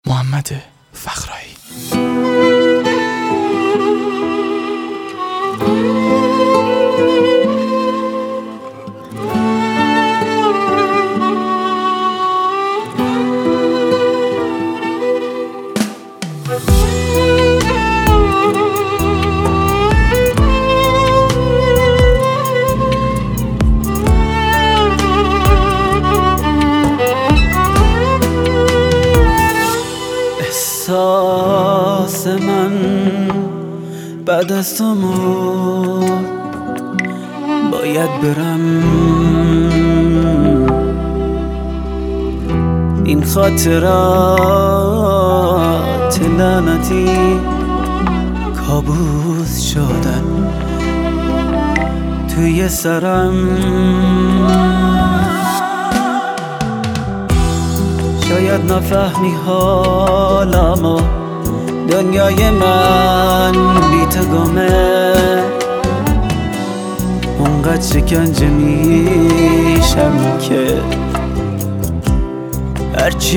محمد فخرایی. احساس من بعد از تو مرد، باید برم. این خاطرات لعنتی کابوس شدن توی سرم. شاید نفهمی حالمو، دنیای من بی تو گمه. اونقدر شکنجه میشم که هرچی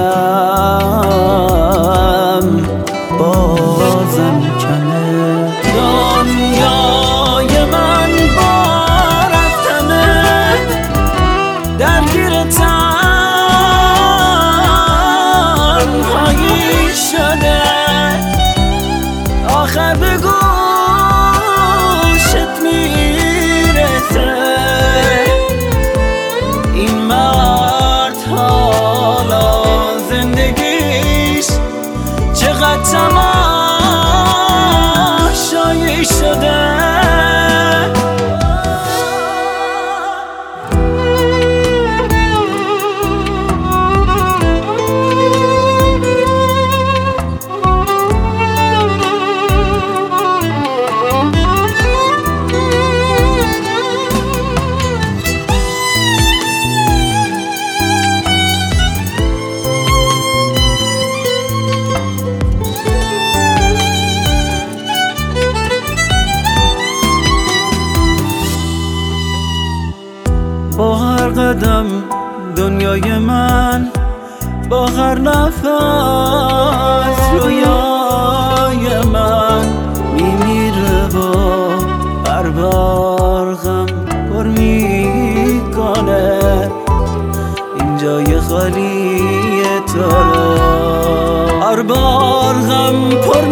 بگم بازم کمه. دنیای من با رفتنه درگیر تنهایی شده. آخر به گوشت میرسه این مرد حالا زندگیش چقدر تماشایی شده. با هر قدم دنیای من، با هر نفس رویای من میمیره. با هر بار غم پر میکنه این جای خالی تو رو. هر بار غم پر